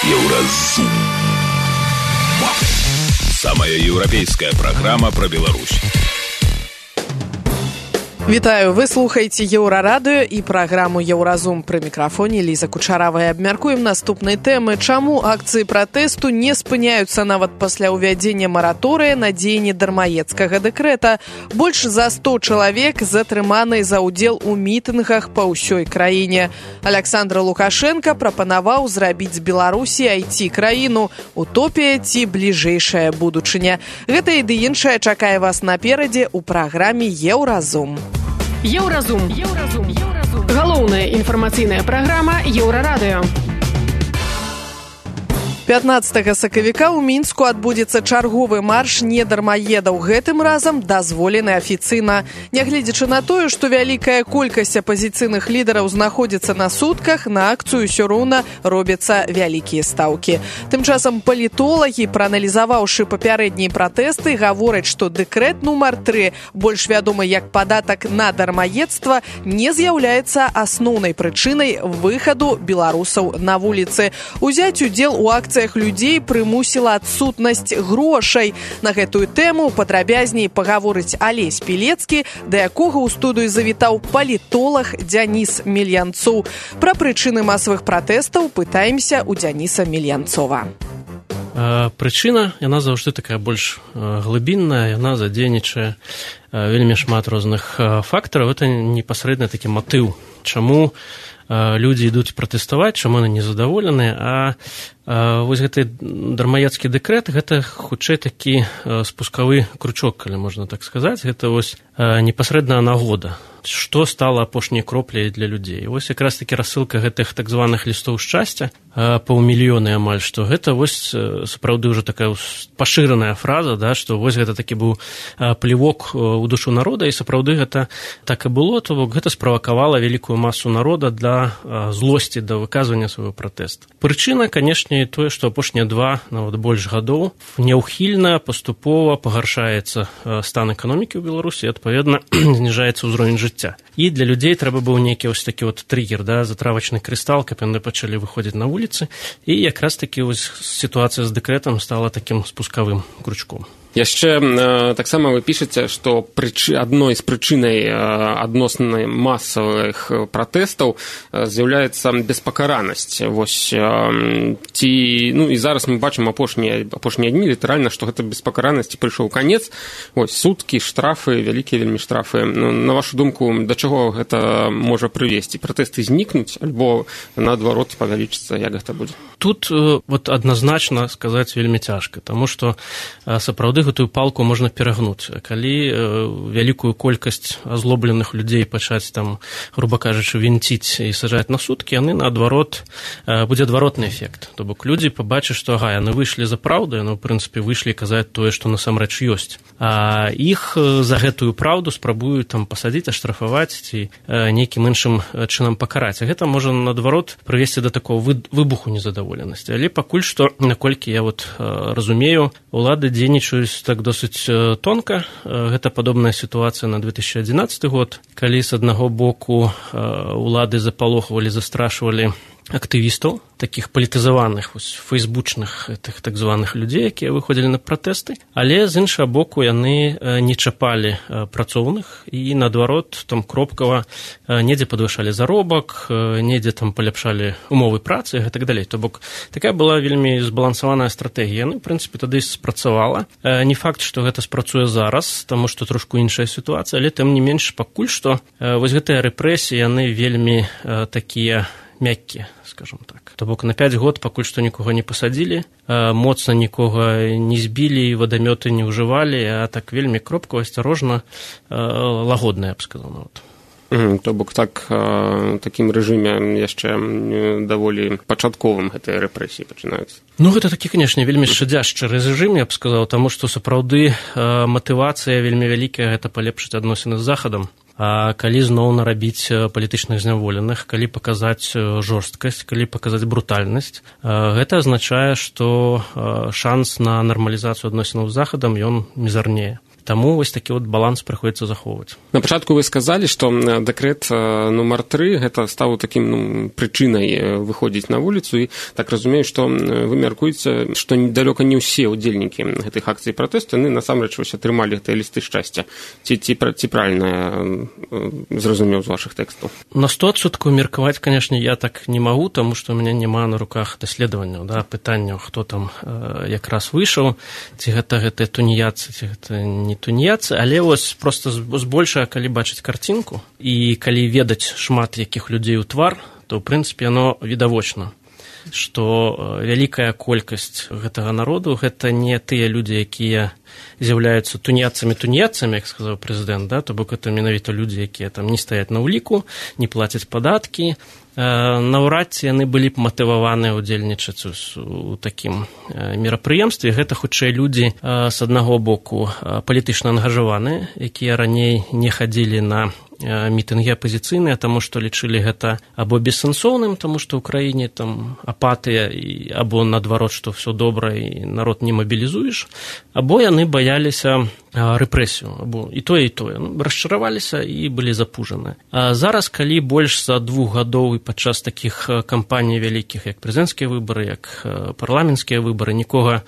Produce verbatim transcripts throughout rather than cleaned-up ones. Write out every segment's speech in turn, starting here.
Еўразум. Самая еўрапейская праграма пра Беларусь. Вітаю, вы слухаеце Еўрарадыё і праграму Еўразум. Пры мікрафоне Ліза Кучаравая. Абмяркуем наступнай тэмы. Чаму акцыі пратэсту не спыняюцца нават пасля ўвядзення мараторыя на дзеянне дармаедскага дэкрэта? Больш за сто чалавек затрыманы за ўдзел у мітынгах па ўсёй краіне. Аляксандр Лукашенко прапанаваў зрабіць з Беларусі ай ти-краіну. Утопія ці бліжэйшая будучыня. Гэта і ды іншае чакае вас наперадзе ў праграме Еўразум. Еўразум. Еўразум. Еўразум. Галоўная інфармацыйная праграма Еўрарадыё. пятнаццатага сакавіка ў Мінску адбудзецца чарговы марш недармаедаў. Гэтым разам дазволены афіцыйна. Нягледзячы на тое, што вялікая колькасць апазіцыйных лідараў знаходзіцца на сутках, на акцыю ўсё роўна робяцца вялікія стаўкі. Тым часам палітолагі, прааналізаваўшы папярэднія пратэсты, гавораць, што дэкрэт нумар тры, больш вядомы як падатак на дармаедства, не з'яўляецца асноўнай прычынай выхаду беларусаў на вуліцы. Узяць удзел у акцыі людзей прымусіла адсутнасць грошай. На гэтую тэму падрабязней пагаворыць Алесь Пілецкі, да якога ў студыю завітаў палітолаг Дзяніс Мельянцоў. Пра прычыны масавых пратэстаў пытаемся ў Дзяніса Мельянцова. Прычына, яна заўжды такая больш глыбінная, яна задзейнічае вельмі шмат розных фактараў. Это непасрэдна такі матыў, чаму людзі ідуць пратэставаць, чаму яны незадаволеныя, а вось гэты дармаедскі дэкрэт, гэта хутчэй такі спускавы кручок, калі можна так сказаць, гэта вось непасрэдная нагода, што стала апошняй кропляй для людзей. Вось якраз такі рассылка гэтых так званых лістоў шчасця, паўмільёны амаль, што гэта вось сапраўды ўжо такая пашыраная фраза, да, што вось гэта такі быў плевок у душу народа, і сапраўды гэта так і было, то бок гэта справакавала вялікую масу народа для злосці, да выказвання свайго пратэста. Прычына, канешне, тое, што апошнія два, нават больш гадоў, няўхільна, паступова пагаршаецца стан эканомікі ў Беларусі, адпаведна, зніжаецца ўзровень жыцця. І для людзей трэба быў нейкі вось такі вот триггер, да, затравачны крыстал, каб яны пачалі выходзіць на вуліцы, і якраз такі вось сітуацыя з дэкрэтам стала такім спускавым крючком. Яшчэ э, таксама вы пішаце, што прычы, адной з прычынай э, адносна масавых пратэстаў э, з'яўляецца беспакаранасць. Вось э, ці, ну і зараз мы бачым апошнія апошнія дні літаральна, што гэта беспакаранасці прыйшоў канец. Вось суткі, штрафы, вялікія вельмі штрафы. Ну, на вашу думку, да чаго гэта можа прывесці? Пратэсты знікнуць альбо наадварот павялічыцца, як гэта будзе? Тут э, вот адназначна сказаць вельмі цяжка, таму што э, сапраўды гэтую палку можна перагнуць. Калі э, вялікую колькасць азлобленых людзей пачаць там, груба кажучы, вінціць і сажаць на суткі, яны наадварот э, будзе адваротны эфект. То бок людзі пабачаць, што ага, яны выйшлі за праўду, яны, ў прынцыпе, выйшлі казаць тое, што насамрэч ёсць. А іх э, за гэтую праўду спрабуюць там пасадзіць, аштрафаваць ці э, нейкім іншым чынам пакараць. А гэта можа наадварот прывесці да такого вы, выбуху незадаволенасці. Але пакуль што, наколькі я вот э, разумею, улады дзейнічаюць так досыць тонка. Гэта падобная сітуацыя на две тысячы адзінаццаты год, калі з аднаго боку улады запалохвалі, застрашвалі актывістаў, такіх палітызаваных, фейсбучных тых так званых людзей, якія выходзілі на пратэсты, але з іншага боку яны не чапалі працоўных і наадварот там кропкава недзе падвышалі заробак, недзе там паляпшалі умовы працы і так далей. То бок такая была вельмі збалансаваная стратэгія. Яны, в прынцыпе, тады спрацавала. Не факт, што гэта спрацуе зараз, таму што трошку іншая сітуацыя, але тым не менш пакуль што вось гэтыя рэпрэсіі, яны вельмі такія мяккія, скажем так. То бок на пяць год пакуль што нікога не пасадзілі, моцна нікога не збілі, вадамёты не ўжывалі, а так вельмі кропкава, асцярожна, лагодна, я б сказаў нават. Mm, то бок так, э, такім рэжыме яшчэ даволі пачатковым гэтыя рэпрэсіі пачынаюцца. Ну, гэта такі, канешне, вельмі шчадзяшчы рэжым, я б сказаў, таму што сапраўды э, матывацыя вельмі вялікая, гэта палепшыць адносіны з Захадам. А калі зноў нарабіць палітычных зняволеных, калі паказаць жорсткасць, калі паказаць брутальнасць, гэта азначае, што шанс на нармалізацыю адносінаў з Захадам, ён мізарнее. Таму вось такі вот баланс прыходзіцца захоўваць. На пачатку вы сказалі, што дэкрэт нумар тры гэта стаў такім ну, прычынай выходзіць на вуліцу, і так разумею, што вы мяркуеце, што далёка не ўсе ўдзельнікі гэтых акцый пратэсту, яны насамрэч вось атрымалі гэтыя лісты шчасця. Ці, ці, ці правільна зразумеў з вашых тэкстаў? На сто адсоткаў меркаваць, канешне, я так не магу, таму што ў мяне няма на руках даследаванняў, да, пытанняў, хто там э, якраз выйшаў, ці гэта гэтыя туніяцы, ці гэта не туніяцы, але вось проста збольшага, калі бачыць карцінку і калі ведаць шмат якіх людзей у твар, то ў прынцыпе яно відавочна, што вялікая колькасць гэтага народу гэта не тыя людзі, якія з'яўляюцца туніяцамі-туніяцамі, як сказаў прэзідэнт, да, то бок гэта менавіта людзі, якія там не стаяць на ўліку, не плацяць падаткі, наўрад ці яны былі б матываваныя ўдзельнічаць у такім мерапрыемстве. Гэта хутчэй людзі з аднаго боку палітычна ангажаваныя, якія раней не хадзілі на мітынгі апазіцыйныя, таму што лічылі гэта або бессэнсоўным, таму што ў краіне там апатыя, або наадварот, што ўсё добра і народ не мабілізуеш, або яны баяліся рэпрэсію, або і тое, і тое. Ну, расчараваліся і былі запужаны. А зараз, калі больш за двух гадоў і падчас такіх кампаній вялікіх, як прэзідэнцкія выбары, як парламенцкія выбары, нікога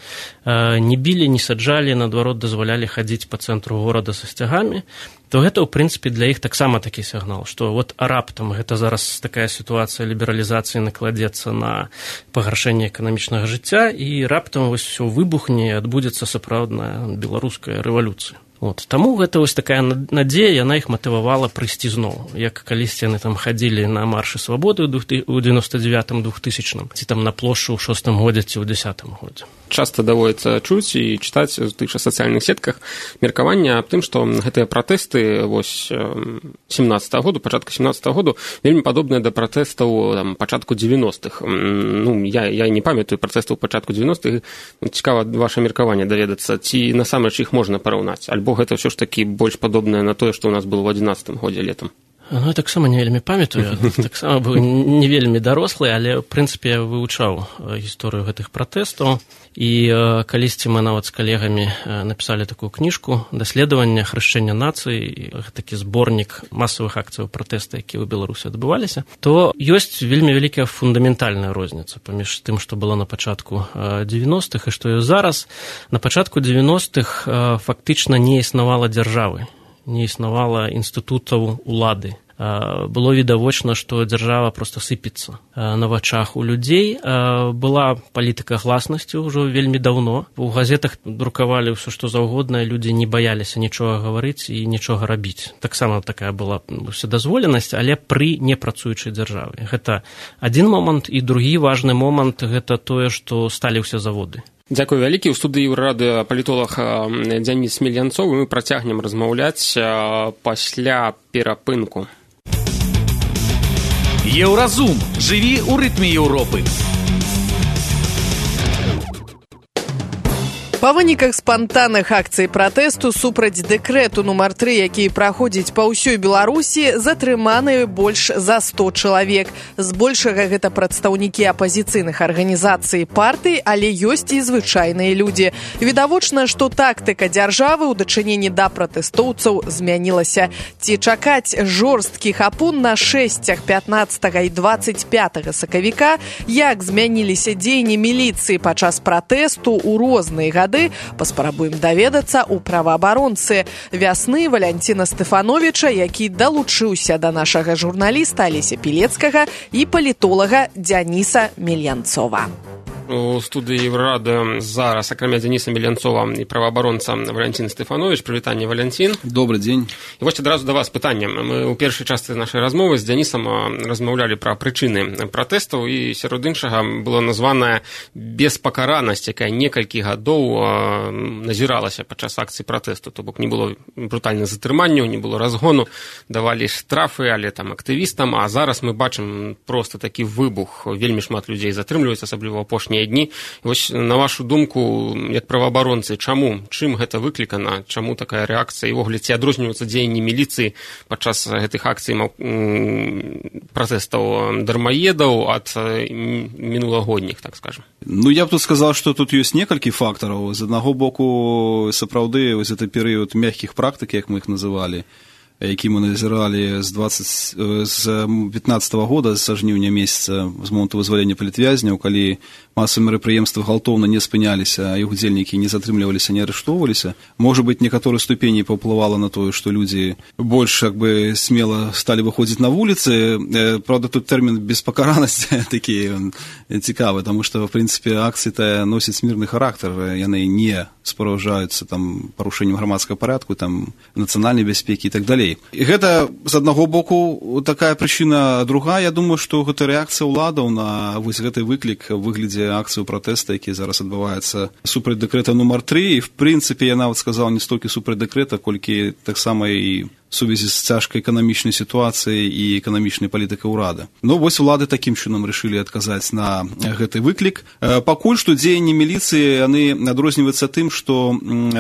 не білі, не саджалі, наадварот, дазвалялі хадзіць па цэнтру горада са сцягамі, то гэта, ў прынцыпе, для іх таксама такі сігнал, што вот раптам гэта зараз такая сітуацыя лібералізацыі накладзецца на пагаршэнне эканамічнага жыцця, і раптам вось усё выбухне і адбудзецца сапраўдная беларуская рэвалюцыя. Вот. Таму гэта вось такая надзея, яна іх матывавала прыйсці зноў. Як калісьці яны там хадзілі на маршы свабоды ў дзевяноста дзевятым двухтысячным, ці там на плошчу ў шостым годзе ці ў дзесятым годзе. Часта даводіцца чуць і чытаць у тых жа сацыяльных сетках меркаванне аб тым, што гэтыя пратэсты вось семнадцатага году, пачатку семнадцатага году вельмі падобныя да пратэстаў там, пачатку дзевяностых. Ну, я, я не памятаю пратэстаў пачатку дзевяностых. Цікава ваше меркаванне даведацца, ці насамрэч іх можна параўнаць, альбо гэта ўсё ж такі больш падобнае на тое, што ў нас было ў адзінаццатым годзе летам. Ну, я таксама не вельмі памятаю, таксама быў не вельмі дарослы, але, ў прынцыпе, я вывучаў гісторыю гэтых пратэстаў, і калісьці мы нават з калегамі напісалі такую кніжку «Даследаванне хрышчэння нацыі», такі зборнік масавых акцыяў пратэста, якія ў Беларусі адбываліся, то ёсць вельмі вялікая фундаментальная розніца паміж тым, што было на пачатку дзевяностых і што ёсць зараз. На пачатку дзевяностых фактычна не існавала дзяржавы, не існавала інстытутаў улады. Было відавочна, што дзяржава проста сыпецца на вачах у людзей. Была палітыка гласнасці ўжо вельмі даўно. У газетах друкавалі ўсё, што заўгодна, людзі не баяліся нічога гаварыць і нічога рабіць. Таксама такая была ўседазволенасць, але пры непрацуючай дзяржаве. Гэта адзін момант, і другі важны момант – гэта тое, што сталі ўсе заводы. Дзякую вялікі. У студыі Еўрарадыё палітолог Дзяніс Мельянцоў. Мы працягнем размаўляць пасля перапынку. Еўразум. Жыві ў рытме Еўропы. Па выніках спантанных акцый пратэсту супраць дэкрэту нумар тры, які праходзіць па ўсёй Беларусі, затрыманы больш за сто чалавек. Збольшага гэта прадстаўнікі апазіцыйных арганізацый партый, але ёсць і звычайныя людзі. Відавочна, што тактыка дзяржавы ў дачыненні да пратэстоўцаў змянілася. Ці чакаць жорсткі хапун на шэсцях пятнаццатага і дваццаць пятага сакавіка, як змяніліся дзеянні міліцыі падчас пратэсту ў розныя гады, паспрабуем даведацца ў праваабаронцы «Вясны» Валянціна Стэфановіча, які далучыўся да нашага журналіста Алеся Пілецкага і палітолага Дзяніса Мельянцова. У студыі Еўрарадыё зараз, акрамя Дзяніса Мельянцова, і праваабаронца Валянцін Стэфановіч. Прывітанне, Валянцін. Добры дзень. І вось адразу да вас пытанне. Мы ў першай частцы нашай размовы з Дзянісам размаўлялі пра прычыны пратэстаў, і сярод іншага была названая беспакаранасць, якая некалькі гадоў назіралася падчас акцый пратэсту. То бок не было брутальных затрыманняў, не было разгону, давалі штрафы, але там актывістам, а зараз мы бачым проста такі выбух. Вельмі шмат людзей затрымліваюць, асабліва апошнія апошнія дні. Вось, на вашу думку, як праваабаронцы, чаму, чым гэта выклікана, чаму такая рэакцыя, і ввогуле ці адрозніваюцца дзеянні міліцыі падчас гэтых акцый пратэстаў дармаедаў ад мінулагодніх, так скажем? Ну, я б тут сказал, што тут ёсць некалькі фактараў. З аднаго боку, сапраўды, вось гэты перыяд мягкіх практык, як мы іх называлі, які мы назіралі з пятнаццатага года, з жніўня месяца, з моманту вызвалення палітвязняў, калі масавыя мерапрыемствы гвалтоўна не спыняліся, а іх удзельнікі не затрымліваліся, не арыштоўваліся. Можа быць, некаторай ступені паўплывала на тое, што людзі больш як бы смела сталі выходзіць на вуліцы. Правда, тут тэрмін беспакаранасць такі цікавы, таму што, в прынцыпе, акцыі-то носяць мірны характар, яны не спаражаюцца там парушэннем грамадскага парадку, там нацыянальнай бяспекі і так далей. І гэта, з аднаго боку, такая прычына. Другая, я думаю, што гэта рэакцыя ўладаў на вось гэты выклік у выглядзе акцыю пратэста, які зараз адбываецца супраць дэкрэта нумар тры. І, в прынцыпе, я нават сказаў не столькі супраць дэкрэта, колькі таксама і сувязі з цяжкай эканамічнай сітуацыяй і эканамічнай палітыкай ўрада. Ну, вось улады такім чынам рашылі адказаць на гэты выклік. Пакуль што дзеянні міліцыі, яны адрозніваюцца тым, што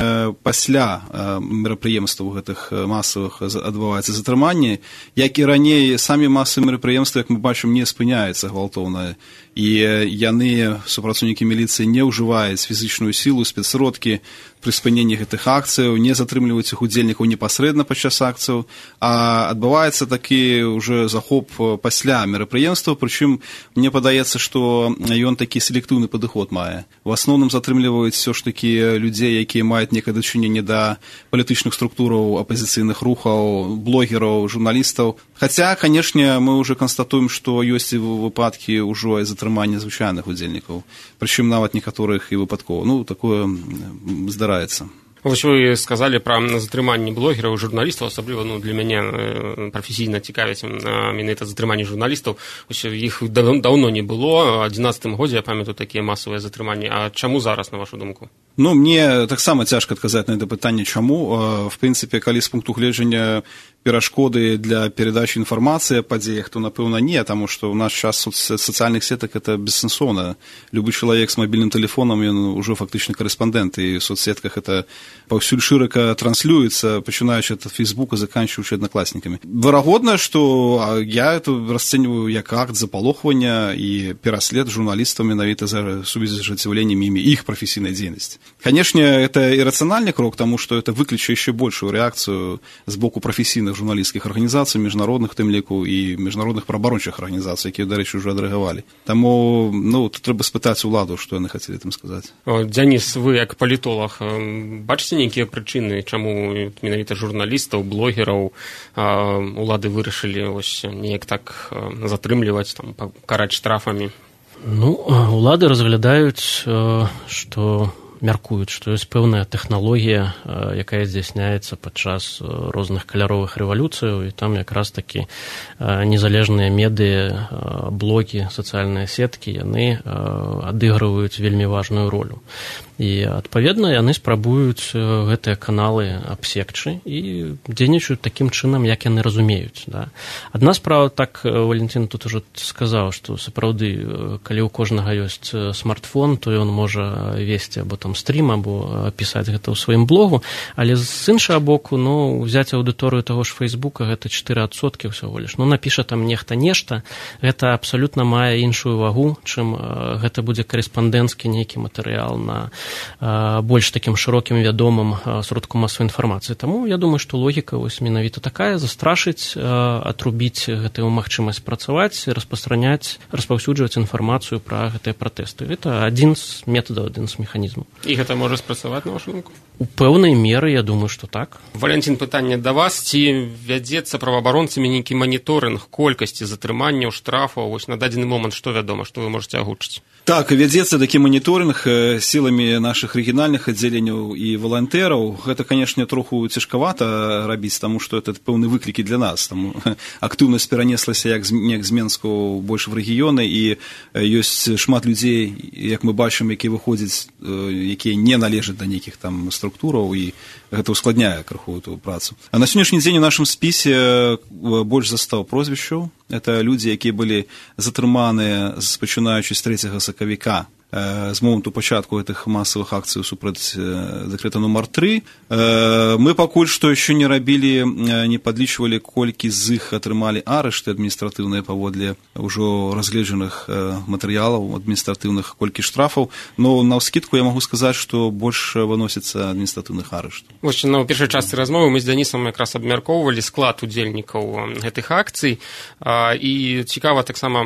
пасля мерапрыемстваў гэтых масавых адбываецца затрыманне, як і раней, самі масавыя мерапрыемствы, як мы бачым, не спыняюцца гвалтоўна. І яны, супрацоўнікі міліцыі, не ўжываюць фізічную сілу, спецсродкі пры спыненні гэтых акцыяў, не затрымліваюць іх удзельнікаў непасрэдна падчас акцыяў, а адбываецца такі ўжо захоп пасля мерапрыемства, прычым мне падаецца, што ён такі селектыўны падыход мае. В асноўным затрымліваюць все ж такі людзей, якія маюць некае дачыненне да палітычных структураў, апазіцыйных рухаў, блогераў, журналістаў. Хаця, канешне, мы ўжо канстатуем, што ёсць выпадкі ўжо і затрымання звычайных удзельнікаў, прычым нават некаторых і выпадкова. Ну, такое здараецца. Вось вы сказалі пра затрыманне блогераў, журналістаў, асабліва, ну, для мяне прафесійна цікавяць менавіта затрыманне журналістаў. Вось іх даўно не было, у адзінаццатым годзе, я памятаю, такія масавыя затрыманні. А чаму зараз, на вашу думку? Ну, мне таксама цяжка адказаць на гэта пытанне, чаму. В прынцыпе, калі з пункту гледжання перашкоды для перадачы інфармацыі о падзеях, то, напэўна, не, таму што ў наш час сацыяльных сетак это бессэнсоўна. Любы чалавек з мабільным тэлефонам, ён ужо фактычна корэспандэнт, і ў соцсетках это паўсюль шырока транслюецца, пачынаючы ад Фейсбука, заканчваючы аднакласнікамі. Верагодна, што я это расцэньваю як акт запалохвання і пераслед журналістаў менавіта за сувязі з ажыццяўленнем імі іх прафесійнай дзейнасці. Канешне, это ірацыянальны крок, таму што это выкліча яшчэ большую рэакцыю з боку прафесійных журналісцкіх арганізацый, міжнародных, тым ліку, і міжнародных праваабарончых арганізацый, якія, дарэчы, ўжо адрэагавалі. Таму, ну, тут трэба спытаць уладу, што яны хацелі там сказаць. Дзяніс, вы як палітолог, бачыце нейкія прычыны, чаму менавіта журналістаў, блогераў улады вырашылі ось неяк так затрымліваць, там, караць штрафамі? Ну, улады разглядаюць, што мяркуюць, што ёсць пэўная тэхналогія, якая здзяйсняецца падчас розных каляровых рэвалюцыяў, і там якраз такі незалежныя медыа, блогі, сацыяльныя сеткі, яны адыгрываюць вельмі важную ролю. І, адпаведна, яны спрабуюць гэтыя каналы абсекчы і дзейнічаюць такім чынам, як яны разумеюць. Да? Адна справа, так Валентин тут ужо сказаў, што сапраўды, калі ў кожнага ёсць смартфон, то ён можа весці або там стрім, або пісаць гэта ў сваім блогу, але з іншага боку, ну, взяць аўдыторыю таго ж Фейсбука, гэта чатыры адсоткі ўсяго лиш. Ну, напіша там нехта нешта, гэта абсалютна мае іншую вагу, чым гэта будзе корэспандэнцкі нейкі матэрыял на больш такім шырокім вядомым сродку масавай інфармацыі. Таму я думаю, што логіка вось менавіта такая: застрашыць, атрубіць гэтую магчымасць працаваць, распастраняць, распаўсюджваць інфармацыю пра гэтыя пратэсты. Гэта адзін з метадаў, адзін з механізмаў. І гэта можа спрацаваць, на вашу думку? У пэўнай меры, я думаю, што так. Валентин, пытанне да вас: ці вядзецца праваабаронцамі нейкі маніторынг колькасці затрыманняў, штрафаў? Вось на дадзены момант што вядома, што вы можаце агучыць? Так, вядзецца такі маніторынг сіламі нашых рэгіянальных аддзяленняў і валантэраў. Гэта, канешне, троху цяжкавата рабіць, таму што это пэўны выклікі для нас. Таму актыўнасць перанеслася як з Менску больш в рэгіёны, і ёсць шмат людзей, як мы бачым, якія выходзяць, якія не належаць да нейкіх там структураў, і гэта ускладняе крыху эту працу. А на сённяшні дзень у нашым спісе больш за ста прозвішчаў. Это людзі, якія былі затрыманыя, пачынаючы з трэцяга сакавіка з моменту пачатку гэтых масавых акцый супраць дэкрэта нумар тры. Мы пакуль што яшчэ не рабілі, не падлічвалі, колькі з іх атрымалі арышты адміністратыўныя паводле ўжо разгледжаных матэрыялаў адміністратыўных, колькі штрафаў, но навскідку я магу сказаць, што больш выносіцца адміністратыўных арыштаў. Вось на першай частцы размовы мы з Дзянісам якраз абмяркоўвалі склад удзельнікаў гэтых акцый, і цікава таксама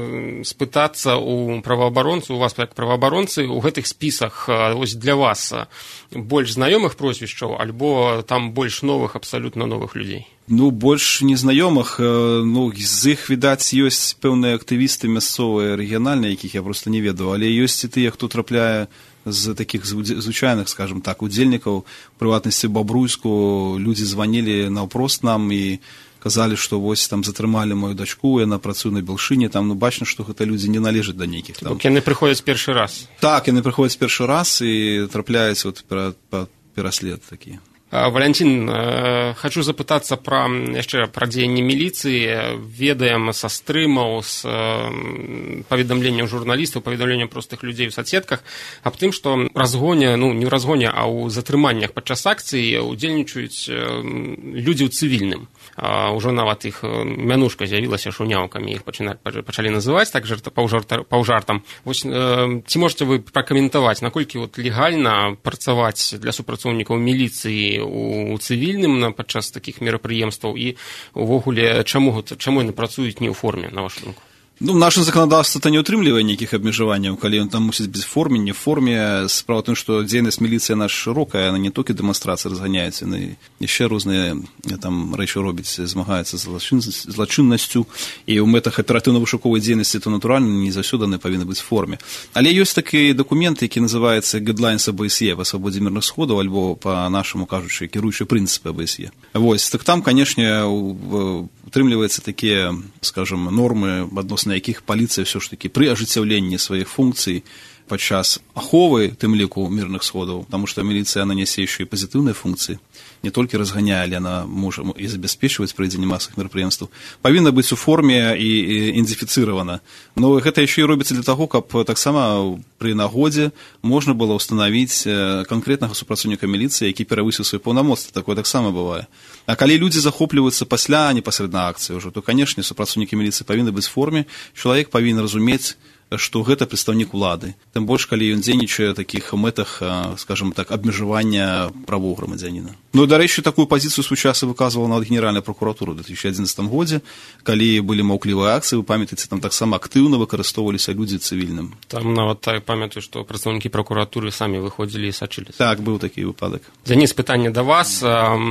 спытацца у праваабаронцаў, у вас як праваабаронцы, у гэтых спісах ось для вас больш знаёмых прозвішчаў альбо там больш новых, абсалютна новых людзей? Ну, больш незнаёмых, ну, з іх, відаць, ёсць пэўныя актывісты мясцовыя, рэгіянальныя, якіх я проста не ведаю, але ёсць і тыя, хто трапляе з такіх звычайных, скажем так, удзельнікаў, у прыватнасці Бабруйску, людзі званілі наўпрост нам і казалі, што вось там затрымалі мою дачку, яна працуе на Белшыне, там, ну, бачна, што гэта людзі не належаць да нейкіх там. Яны прыходзяць першы раз. Так, яны прыходзяць першы раз і трапляюць вот пераслед такі. Валянцін, хочу запытацца пра яшчэ пра дзеянні міліцыі. Ведаем са стрымаў, з паведамленняў журналістаў, паведамленняў простых людзей у соцсетках аб тым, што разгоне, ну не ў разгоне, а ў затрыманнях падчас акцыі удзельнічаюць людзі ў цывільным. Ужо нават іх мянушка з'явілася шуняўкамі, іх пачалі называць так паўжартам. Вось ці можете вы пракаментаваць, наколькі вот легальна працаваць для супрацоўнікаў міліцыі у цывільным падчас такіх мерапрыемстваў і увогуле чаму, чаму яны працуюць не ў форме, на вашу думку? Ну, наше законодаўство-то не ўтрымлівае нейкіх абмежаванняў, калі ён там мусіць быць форме, не в форме. Справа ў тым, што дзейнасць міліцыі наша шырокая, яна не толькі дэманстрацыі разганяецца, яны яшчэ розныя там рэчы робіць, змагаецца з злачыннасцю, і ў мэтах аператыўна-вышуковай дзейнасці то натуральна не заўсёды яны павінны быць в форме. Але ёсць такі дакумент, які называецца Guidelines эй би эс е па свабодзе мірных сходаў, альбо па-нашаму кажучы кіруючыя прынцыпы эй би эс е. Вось, так там, канешне, утрымліваецца такія, скажем, нормы, адносна якіх паліцыя ўсё ж такі пры ажыццяўленні сваіх функцый падчас аховы, тым ліку мірных сходаў, таму што міліцыя яна нясе яшчэ і пазітыўныя функцыі, не толькі разганяе, але яна можа і забяспечваць правядзенне масавых мерапрыемстваў, павінна быць у форме і ідэнтыфіцыравана. Но гэта яшчэ і робіцца для таго, каб таксама пры нагодзе можна было ўстанавіць канкрэтнага супрацоўніка міліцыі, які перавысіў свае паўнамоцтвы, такое таксама бывае. А калі людзі захопліваюцца пасля непасрэдна акцыі ўжо, то, канешне, супрацоўнікі міліцыі павінны быць в форме, чалавек павінен разумець, што гэта прадстаўнік улады. Тым больш, калі ён дзейнічае ў такіх мэтах, скажем так, абмежавання правоў грамадзяніна. Ну, дарэчы, такую пазіцыю свой час выказвала нават Генеральная прокуратура ў две тысячи адзінаццатым годзе, калі былі маўклівыя акцыі, вы памятаеце, там таксама актыўна выкарыстоўваліся людзі цывільным. Там нават так памятаю, што прадстаўнікі пракуратуры самі выходзілі і сачыліся. Так, быў такі выпадак. Дзяніс, пытанне да вас.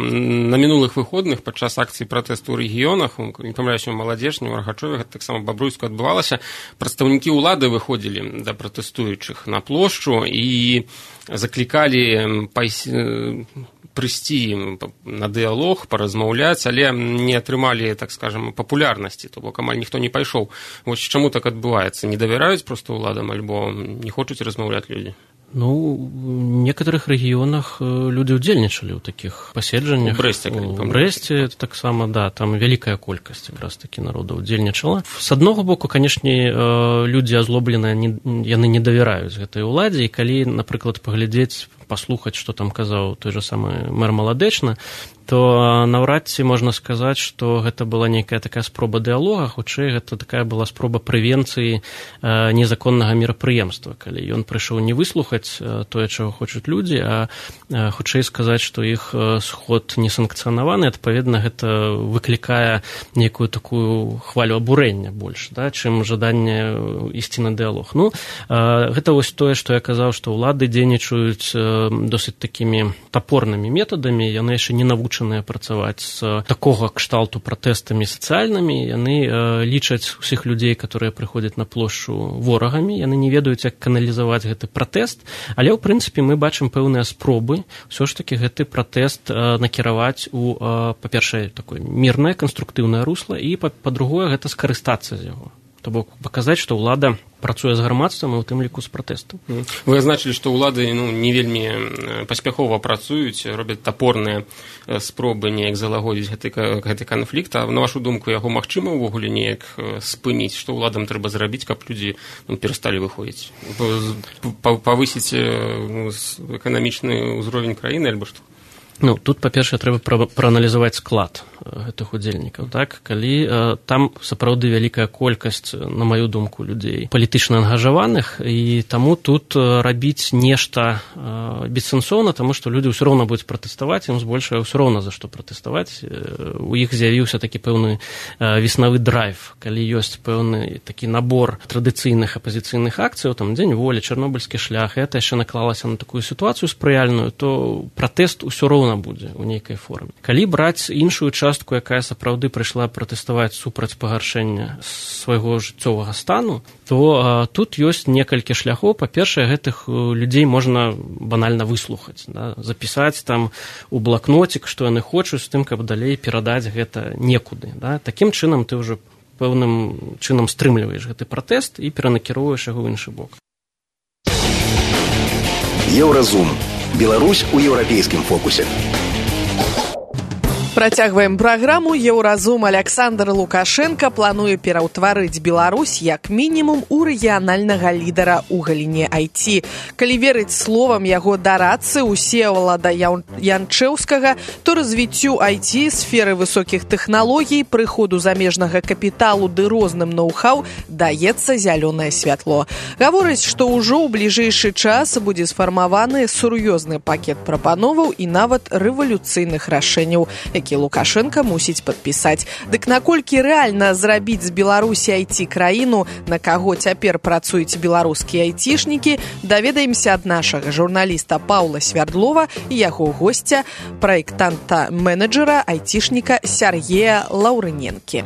На мінулых выходных падчас акцыі пратэсту ў рэгіёнах, не памыляюся, у Маладзежні, у Рагачове, гэта таксама Бабруйску адбывалася, прадстаўнікі ўлады выходзілі да пратэстуючых на плошчу і заклікалі прыйсці на дыялог, паразмаўляць, але не атрымалі, так скажем, папулярнасці, то бок амаль ніхто не пайшоў. Вось чаму так адбываецца? Не давяраюць проста ўладам альбо не хочуць размаўляць людзі? Ну, в некоторых регионах люди удзельнічалі ў таких паседжаннях. У Брэсце, у Брэсце таксама, да, там вялікая колькасць якраз таки народу удзельнічала. С аднаго боку, канешне, людзі азлобленыя, яны не давяраюць гэтай уладзе, і калі, напрыклад, паглядзець, паслухаць, што там казаў той же самы мэр Маладэчна, то наўрад ці можна сказаць, што гэта была нейкая такая спроба дыялога, хутчэй гэта такая была спроба прэвенцыі незаконнага мерапрыемства, калі ён прыйшоў не выслухаць тое, чаго хочуць людзі, а хутчэй сказаць, што іх сход не санкцыянаваны, адпаведна гэта выклікае нейкую такую хвалю абурэння больш, да, чым жаданне ісці на дыялог. Ну, гэта вось тое, што я казаў, што ўлады дзейнічаюць досыць такімі тапорнымі метадамі, яны яшчэ не навучаныя працаваць з такога кшталту пратэстамі сацыяльнымі, яны лічаць усіх людзей, которые прыходзяць на плошчу, ворагамі, яны не ведаюць, як каналізаваць гэты пратэст, але ў прынцыпе мы бачым пэўныя спробы ўсё ж такі гэты пратэст накіраваць у, па-першае, такое мірнае канструктыўнае русло, і па-другое, гэта скарыстацца з яго. То бок паказаць, што ўлада працуе з грамадствам і ў тым ліку з пратэстам. Вы азначылі, што ўлады ну, не вельмі паспяхова працуюць, робяць тапорныя спробы неяк залагодзіць гэты, гэты канфлікт, а на вашу думку яго магчыма ўвогуле неяк спыніць, што ўладам трэба зрабіць, каб людзі ну, перасталі выходзіць, павысіць ну, эканамічны ўзровень краіны альбо што? Ну, тут, па-першае, трэба прааналізаваць склад гэтых удзельнікаў, так? Калі э, там сапраўды вялікая колькасць, на маю думку, людзей палітычна ангажаваных, і таму тут рабіць нешта э, бессэнсоўна, таму што людзі ўсё роўна будуць пратэставаць, ім збольшага ўсё роўна за што пратэставаць. Э, у іх з'явіўся такі пэўны э, веснавы драйв, калі ёсць пэўны такі набор традыцыйных апазіцыйных акцыяў, там дзень волі, чарнобыльскі шлях, і гэта яшчэ наклалася на такую сітуацыю спрыяльную, то пратэст усё роўна будзе ў нейкай форме. Калі браць іншую частку, якая сапраўды прыйшла пратэставаць супраць пагаршэння свайго жыццёвага стану, то а, тут ёсць некалькі шляхоў. Па-першае, гэтых людзей можна банальна выслухаць, да? Запісаць там у блакнотик, што яны хочуць, з тым, каб далей перадаць гэта некуды. Да? Такім чынам ты ўжо пэўным чынам стрымліваеш гэты пратэст і перанакіроўваеш яго ў іншы бок. Еўразум. Беларусь у еўрапейскім фокусе. Працягваем праграму. Еўразум. Аляксандр Лукашенко плануе пераўтварыць Беларусь як мінімум у рэгіянальнага лідара ў галіне ай ти. Калі верыць словам яго дарадцы Усевалада Янчэўскага, то развіццю ай ти, сферы высокіх тэхналогій, прыходу замежнага капіталу ды розным ноу-хау даецца зялёнае святло. Гаворыць, што ўжо ў бліжэйшы час будзе сфармаваны сур'ёзны пакет прапановаў і нават рэвалюцыйных рашэнняў, які Лукашенко мусіць падпісаць. Дык наколькі рэальна зрабіць з Беларусі ай ти краіну, на каго цяпер працуюць беларускія айцішнікі, даведаемся ад нашага журналіста Паўла Свярдлова і яго госця, праектанта-менеджера айцішніка Сергея Лаўрыненкі.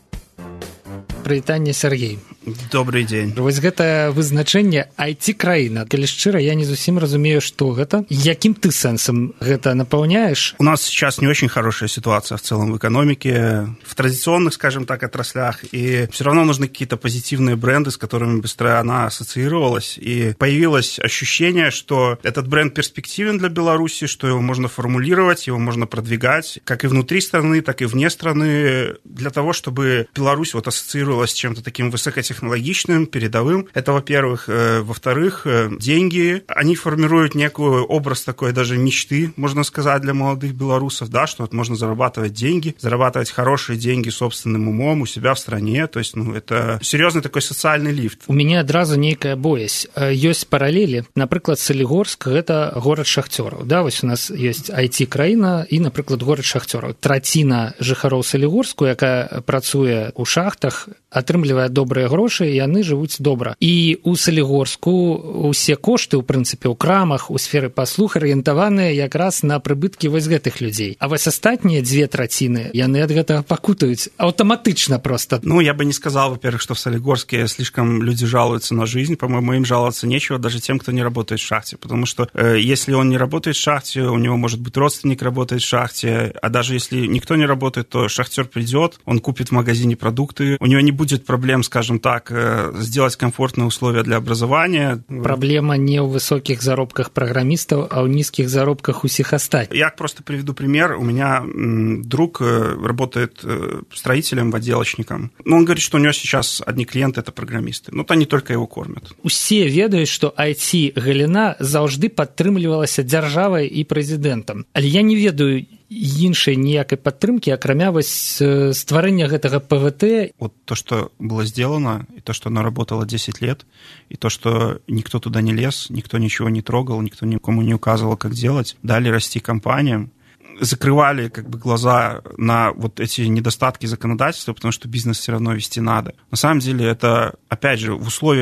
Прывітанне, Сергей. Добрый день. Вось гэта вызначэнне ай ти-краіна. Калі шчыра, я не зусім разумею, что гэта. Яким ты сенсом гэта напаўняешь? У нас сейчас не очень хорошая ситуация в целом в экономике, в традиционных, скажем так, отраслях, и все равно нужны какие-то позитивные бренды, с которыми быстро она ассоциировалась, и появилось ощущение, что этот бренд перспективен для Беларуси, что его можно формулировать, его можно продвигать, как и внутри страны, так и вне страны, для того, чтобы Беларусь вот ассоциировалась с чем-то таким высокотехнологичным, технологичным, передовым. Это, во-первых. Во-вторых, деньги. Они формируют некий образ такой даже мечты, можно сказать, для молодых белорусов, да, что вот можно зарабатывать деньги, зарабатывать хорошие деньги собственным умом у себя в стране. То есть, ну, это серьезный такой социальный лифт. У меня одразу некая боязь. Есть параллели. Например, Солигорск – это город шахтеров. Да, вот у нас есть ай ти-краіна и, например, город шахтеров. Траціна жыхароў Солигорску, якая працуе у шахтах, атрымлівае добрыя грошы, і яны жывуць добра. І ў Салігорску усе кошты, у прынцыпе, ў крамах, у сферы паслуг арыентаваныя якраз на прыбыткі вось гэтых людзей. А вось астатнія дзве траціны, яны ад гэтага пакутаюць аўтаматычна просто. Ну, я бы не сказал, во-первых, что в Солигорске слишком люди жалуются на жизнь. По-моему, им жаловаться нечего, даже тем, кто не работает в шахте. Потому что э, если он не работает в шахте, у него, может быть, родственник работает в шахте, а даже если никто не работает, то шахтер придет, он купит в магазине продукты, у него не будет проблем, скажем так, сделать комфортные условия для образования. Проблема не ў высоких заробках программистов, а ў низких заробках усіх астатніх. Я просто приведу пример. У меня друг работает строителем, отделочником. Ну, он говорит, что у него сейчас одни клиенты – это программисты. Но то они только его кормят. Усе ведаюць, што ай ти-галіна заўжды падтрымлівалася дзяржавай і прэзідэнтам. Але я не ведаю іншай ніякай падтрымкі, акрамя вось стварэння гэтага пэ вэ тэ. Вот то, что было сделано, и то, что оно работало десять лет, и то, что никто туда не лез, никто ничего не трогал, никто никому не указывал, как делать, дали расти компаниям, закрывали как бы глаза на вот эти недостатки законодательства, потому что бизнес все равно вести надо. На самом деле это, опять же, в условиях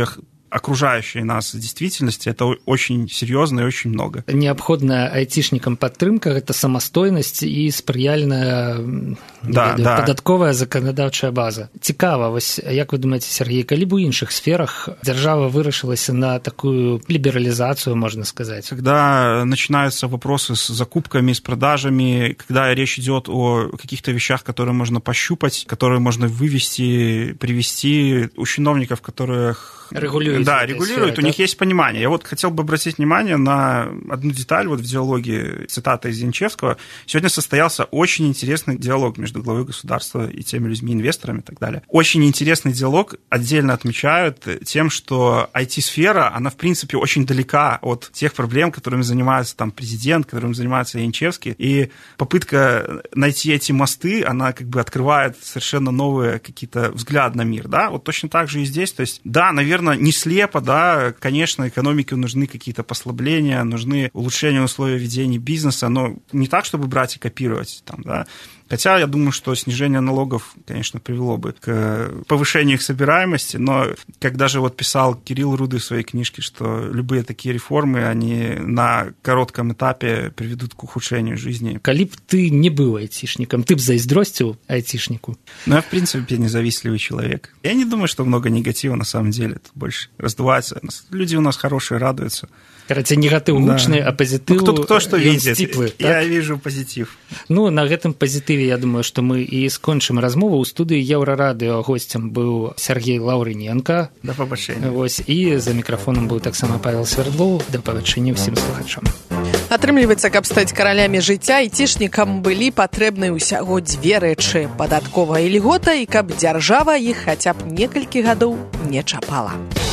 окружающей нас действительности, это очень серьезно и очень много. Неабходная айцішнікам падтрымка – гэта самастойнасць і спрыяльная да, ведаю, да. падатковая заканадаўчая база. Цікава, вось як вы думаеце, Сергей, калі б у іншых сферах дзяржава вырашылася на такую либерализацию, можно сказать? Когда начинаются вопросы с закупками, с продажами, когда речь идет о каких-то вещах, которые можно пощупать, которые можно вывести, привести у чиновников, которых регулируют, да, регулируют, сферы, у них есть понимание. Я вот хотел бы обратить внимание на одну деталь вот в диалоге, цитата из Янчевского. Сегодня состоялся очень интересный диалог между главой государства и теми людьми, инвесторами и так далее. Очень интересный диалог отдельно отмечают тем, что ай ти-сфера, она, в принципе, очень далека от тех проблем, которыми занимается там президент, которыми занимается Янчевский. И попытка найти эти мосты, она как бы открывает совершенно новые какие-то взгляды на мир, да? Вот точно так же и здесь. То есть, да, наверное, не слепо, да, конечно, экономике нужны какие-то послабления, нужны улучшения условий ведения бизнеса, но не так, чтобы брать и копировать, там, да. Хотя я думаю, что снижение налогов, конечно, привело бы к повышению их собираемости, но как даже вот писал Кирилл Руды в своей книжке, что любые такие реформы, они на коротком этапе приведут к ухудшению жизни. Калі б ты не был айтишником, ты бы заиздростил айтишнику? Ну, я, в принципе, независливый человек. Я не думаю, что много негатива на самом деле. Это больше раздувается. Люди у нас хорошие, радуются. Короче, негатив гучны, да. А позитив ну, кто, кто что видит. Сціплы, я так? вижу позитив. Ну, на гэтым пазітыве, я думаю, што мы і скончым размову. У студыі Еўрарадыё госцем быў Сергей Лаўрыненка. Да пабачэння. Вось, і за мікрафонам быў таксама Павел Свердлоў. Да пабачэння ўсім слухачам. Атрымліваецца, каб стаць каралямі жыцця, айцішнікам былі патрэбны ўсяго дзве рэчы: падатковая ільгота і каб дзяржава іх хаця б некалькі гадоў не чапала.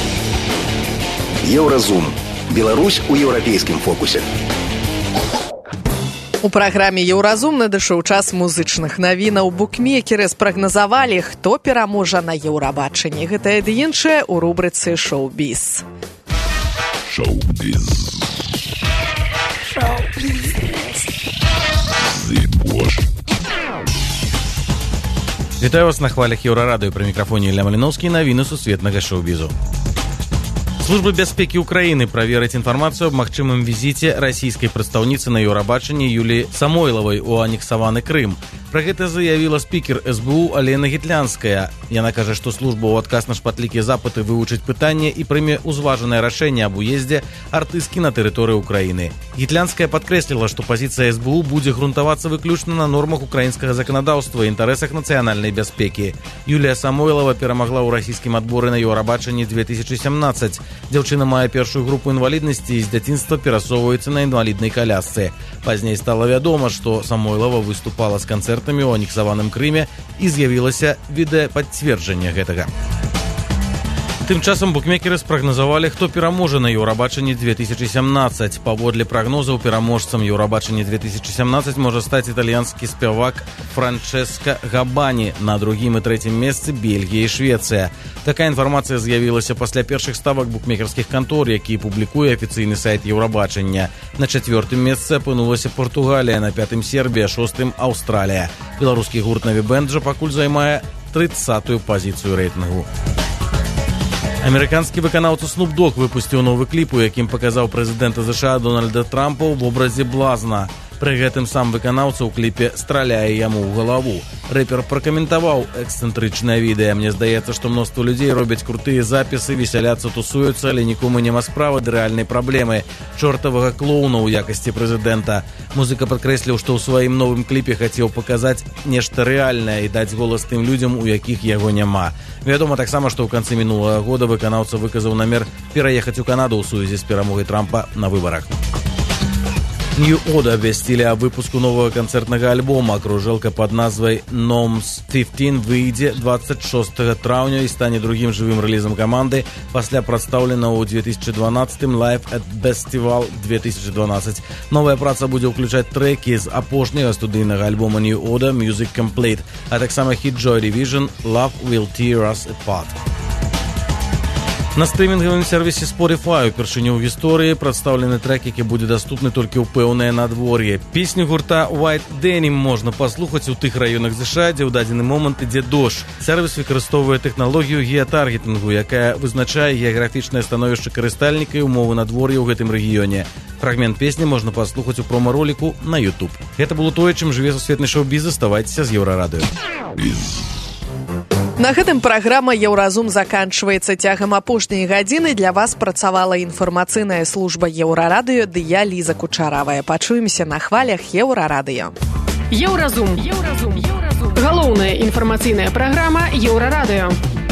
Еўразум. Беларусь у еўрапейскім фокусе. У праграме «Еўразум» надышоў час музычных навінаў. Букмекеры спрагназавалі, хто пераможа на Еўрабачанні. Гэта і іншае ў рубрыцы «Шоу-біз». Шоу-біз. Шоу-біз. Вітаю вас на хвалях Еўрарадыё. Пры мікрафоне Ілля Маліноўскі. Навіны сусветнага шоу-бізу. Служба бяспекі Украіны праверыць інфармацыю аб магчымым візіце расійскай прадстаўніцы на Еўрабачанні Юліі Самойлавай у анексаваны Крым. Пра гэта заявіла спікер эс бэ у Алена Гітлянская. Яна кажа, што служба ў адказ на шматлікія запыты вывучыць пытанне і прыме ўзважанае рашэнне аб уездзе артысткі на тэрыторыі Украіны. Гітлянская падкрэсліла, што пазіцыя эс бэ у будзе грунтавацца выключна на нормах украінскага заканадаўства і інтарэсах нацыянальнай бяспекі. Юлія Самойлава перамагла ў расійскім адборы на Еўрабачанні две тысячы сямнаццаць. Дзяўчына мае першую групу інваліднасці і з дзяцінства перасоўваецца на інваліднай калясцы. Пазней стала вядома, што Самойлава выступала з канцэртамі ў анексаваным Крыме і з'явілася відэападцверджанне гэтага. Тым часам букмекеры спрагназавалі, хто пераможа на Еўрабачанні две тысячы сямнаццаць. Паводле прагнозаў, пераможцам Еўрабачанні две тысячы сямнаццаць можа стаць італьянскі спявак Франческа Габані, на другім і трэцім месцы Бельгія і Швецыя. Такая інфармацыя з'явілася пасля першых ставак букмекерскіх кантор, які публікуе афіцыйны сайт Еўрабачання. На чацвёртым месцы апынулася Португалія, на пятым Сербія, шостым Аўстралія. Беларускі гурт Наві Бэнд жа пакуль займае трыццатую пазіцыю рэйтынгу. Амерыканскі выканаўца Snoop Dogg выпусціў новы кліп, у якім паказаў прэзідэнта ЗША Дональда Трампа ў вобразе блазна. Пры гэтым сам выканаўца ў кліпе страляе яму ў галаву. Рэпер пракаментаваў эксцэнтрычнае відэа. Мне здаецца, што мноства людзей робяць крутыя запісы, весяляцца, тусуюцца, але нікому няма справы да рэальнай праблемы – чортавага клоуна ў якасці прэзідэнта. Музыка падкрэсліў, што ў сваім новым кліпе хацеў паказаць нешта рэальнае і даць голас тым людзям, у якіх яго няма. Вядома таксама, што ў канцы мінулага года выканаўца выказаў намер пераехаць у Канаду ў сувязі з перамогай Трампа на выбарах. New Order абвясцілі аб выпуску новага канцэртнага альбома. Кружэлка пад назвай Номс пятнадцать выйдзе двадцать шостага траўня і стане другім жывым рэлізам каманды пасля прадстаўленага ў две тысячы дванаццатым Live at Festival две тысячи дванаццаць. Новая праца будзе ўключаць трэкі з апошняга студыйнага альбома New Order Music Complete, а таксама хіт Joy Division Love Will Tear Us Apart. На стрімінгавым сервісе Spotify упершыню ў гісторыі прадстаўлены трэк, які будзе даступны толькі ў пэўнае надвор'е. Песню гурта White Denim можна паслухаць у тых раёнах ЗША, дзе ў дадзены момант ідзе дождж. Сервіс выкарыстоўвае тэхналогію геатаргетынгу, якая вызначае геаграфічнае становішча карыстальніка і ўмовы надвор'я ў гэтым рэгіёне. Фрагмент песні можна паслухаць у промо-роліку на YouTube. Гэта было тое, чым жыве сусветны шоу-біз. Заставайцеся з Еўрарадыё. На гэтым праграма «Еўразум» заканчваецца. Цягам апошняй гадзіны для вас працавала інфармацыйная служба Еўрарадыё, ды я Ліза Кучаравая. Пачуемся на хвалях Еўрарадыё. Еўразум. Еўразум. Галоўная інфармацыйная праграма Еўрарадыё.